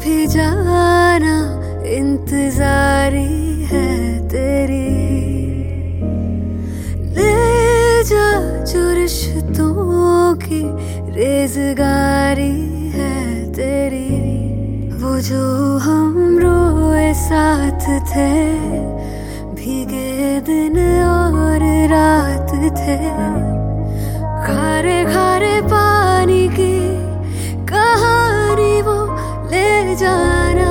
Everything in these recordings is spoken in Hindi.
भी जाना इंतजारी है तेरी, ले जा जो रिश्तों की रेज़गारी है तेरी। वो जो हम रोए साथ थे, भीगे दिन और रात थे, खारे खारे पानी की कहानी वो ले जाना।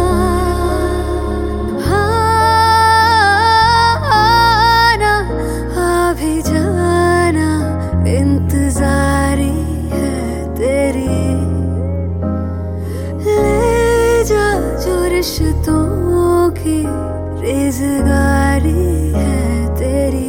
आना आ भी जाना इंतजारी है तेरी, ले जा जो रिश्तों की रेज़गारी है तेरी।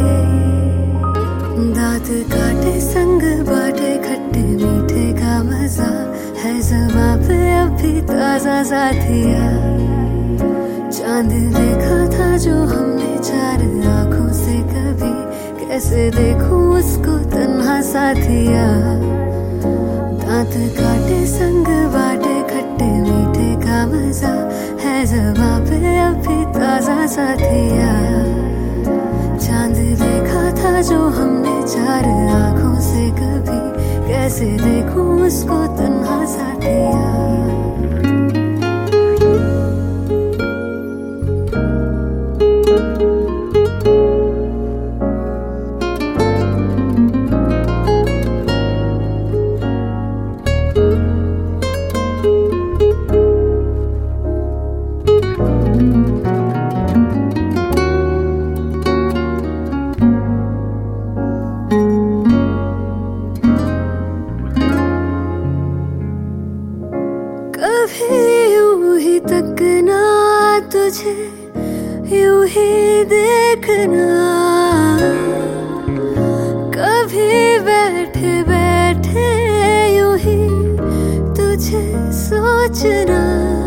दांत काटे संग बाटे खट्टे मीठे का मजा है ज़बां पे अभी ताजा साथिया। चांद देखा था जो हमने चार आंखों से, कभी कैसे देखूं उसको तन्हा साथिया। दांत काटे संग बाटे खट्टे मीठे का मजा है ज़बां पे अभी ताजा साथिया। चांद देखा था जो हमने चार आंखों से, कभी कैसे देखूं उसको तन्हा साथिया। कभी यूं ही तकना तुझे, यूं ही देखना, कभी बैठे बैठे यूं ही तुझे सोचना।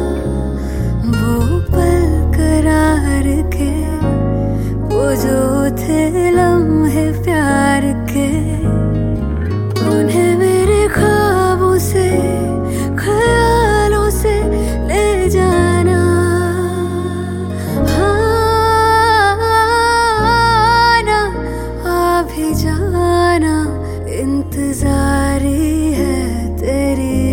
वो पल करार के, वो जो थे लम्हे प्यार के, उन्हें मेरे ख्वाबों से ख्यालों से ले जाना। आना आ भी जाना इंतजारी है तेरी,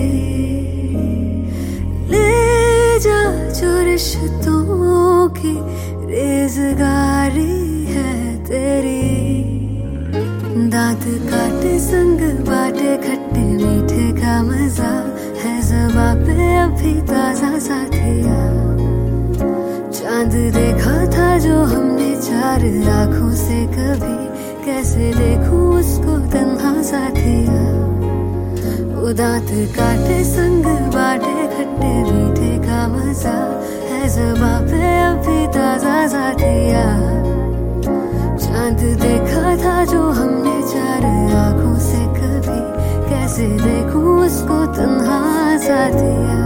ले जा जो रिश्तों की रेज़गारी है तेरी। दांत काटे संग बाटे खट्टे मीठे का मजा है ज़बां पे अभी ताजा साथिया। चांद देखा था जो हमने चार आंखों से, कभी कैसे देखूं उसको तन्हा साथिया। वो दांत काटे संग बाटे खट्टे मीठे का मजा है ज़बां पे अभी ताजा साथिया। चांद देखा था जो हमने चार आंखों से, कभी कैसे देखूं उसको तन्हा साथिया।